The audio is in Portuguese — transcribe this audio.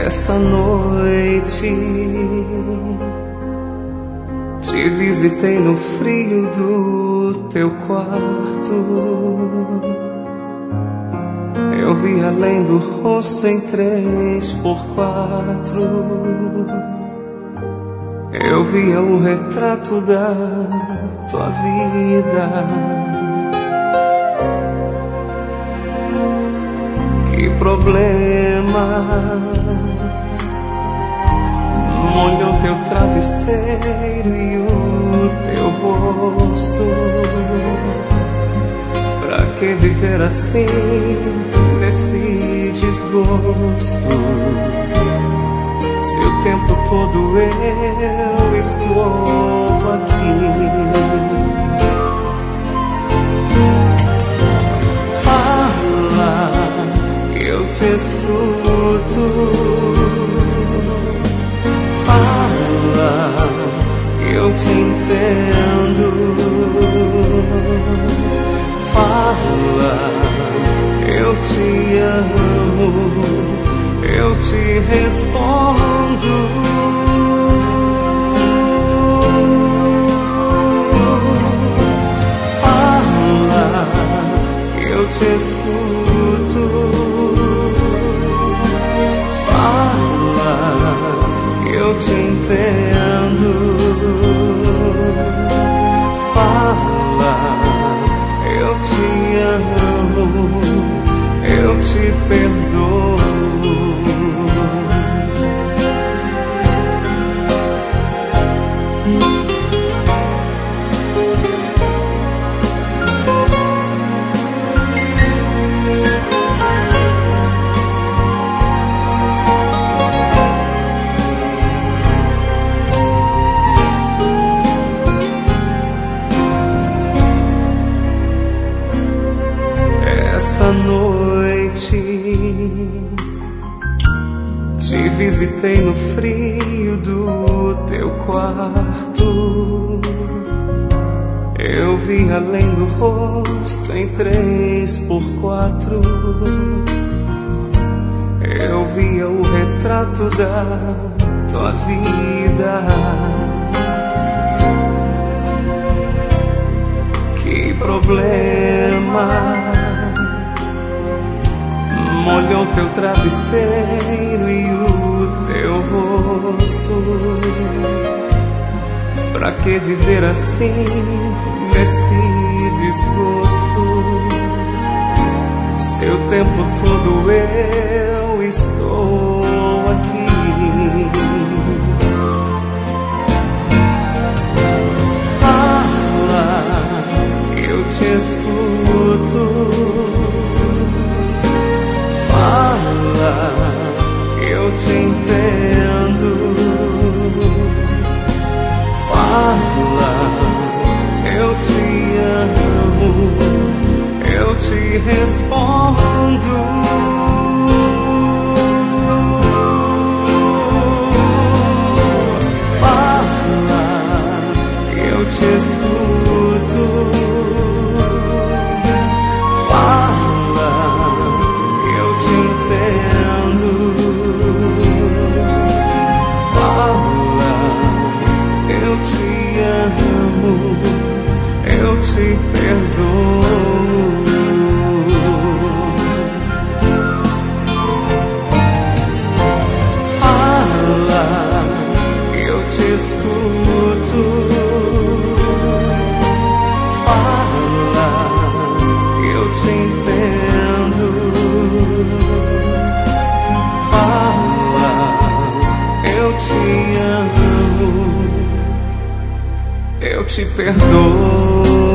Essa noite te visitei no frio do teu quarto. Eu vi além do rosto em 3x4. Eu via o retrato da tua vida. Que problema? Molhou teu travesseiro e o teu rosto. Pra que viver assim, nesse desgosto? Se o tempo todo eu estou aqui. Fala, eu te escuto. Fala, eu te entendo. Fala, eu te amo, eu te respondo. Fala, eu te escuto. Fala, eu te entendo. Fala, eu te amo, eu te perdoo. Essa noite te visitei no frio do teu quarto. Eu vi além do rosto em 3x4. Eu via o retrato da tua vida. Que problema? Molhou teu travesseiro e o teu rosto. Pra que viver assim, nesse desgosto? Seu tempo todo eu estou aqui. Fala, eu te escuto. Fala, eu te entendo. Fala, eu te amo, eu te respondo. Fala, eu te escuto. Fala, eu te entendo. Fala, eu te amo, eu te perdoo. Fala, eu te escuto. Fala, eu te entendo. Fala, eu te amo, eu te perdoo.